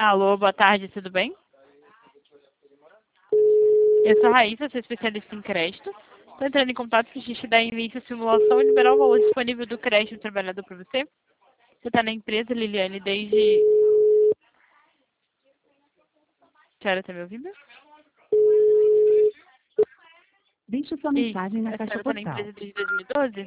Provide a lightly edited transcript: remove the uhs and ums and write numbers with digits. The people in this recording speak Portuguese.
Alô, boa tarde, tudo bem? Eu sou a Raíssa, sou especialista em crédito. Estou entrando em contato para a gente dar início à simulação e liberar o valor disponível do crédito do trabalhador para você. Você está na empresa, Liliane, desde... A senhora está me ouvindo? Deixe sua Isso, mensagem na a caixa senhora está na postal. empresa desde 2012?